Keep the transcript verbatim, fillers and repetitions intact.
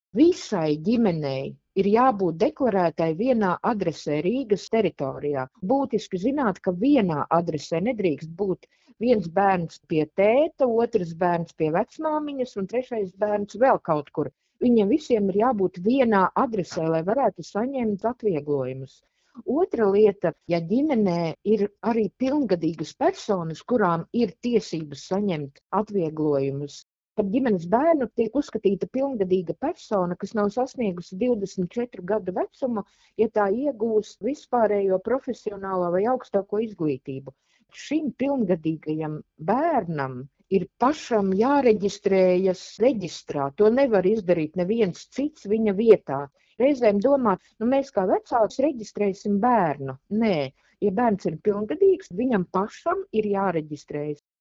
Visai ģimenei ir jābūt deklarētai vienā adresē Rīgas teritorijā. Būtiski zināt, ka vienā adresē nedrīkst būt viens bērns pie tēta, otrs bērns pie vecmāmiņas un trešais bērns vēl kaut kur. Viņiem visiem ir jābūt vienā adresē, lai varētu saņemt atvieglojumus. Otra lieta, ja ģimenē ir arī pilngadīgas personas, kurām ir tiesības saņemt atvieglojumus, par ģimenes bērnu tiek uzskatīta pilngadīga persona, kas nav sasniegusi divdesmit četru gadu vecumu, ja tā iegūs vispārējo profesionālo vai augstāko izglītību. Šim pilngadīgajam bērnam ir pašam jāreģistrējas reģistrā. To nevar izdarīt neviens cits viņa vietā. Reizēm domā, nu mēs kā vecāks reģistrēsim bērnu. Nē, ja bērns ir pilngadīgs, viņam pašam ir jāreģistrējas.